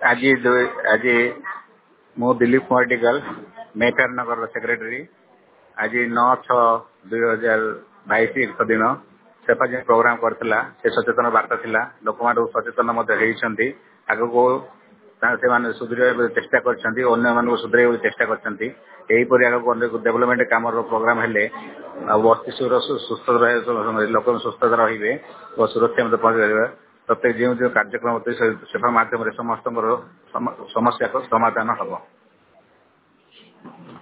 आज आज मु दिलीप मर्टिकल मेफेयर नगर सेक्रेटरी आज 9/6/2022 एक दिन सेफा जो प्रोग्राम करथिला से सचेतन वार्ता थिला लोक मानू सचेतन होती आगो को सुधर चेष्टा करछंती अन्य मानू सुधर चेष्टा करछंती एहीपरि आगो डेवलपमेंट काम प्रोग्राम हेले बस्ती सुस्थ रहे लोक सुस्थ रहिबे और सुरक्षा मते पहुंच प्रत्येक जो कार्यक्रम होते सेफा माध्यम समस्त समस्या को समाधान हम।